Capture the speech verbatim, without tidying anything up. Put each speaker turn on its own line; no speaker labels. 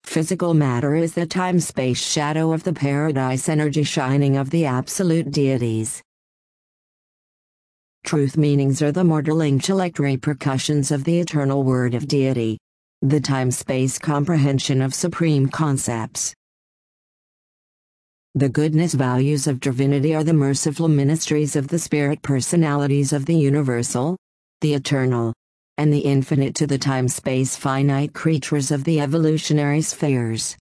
Physical matter is the time-space shadow of the paradise energy shining of the absolute deities. Truth meanings are the mortal intellect repercussions of the eternal word of deity. The time-space comprehension of supreme concepts. The goodness values of divinity are the merciful ministries of the spirit personalities of the universal, the eternal, and the infinite to the time-space finite creatures of the evolutionary spheres.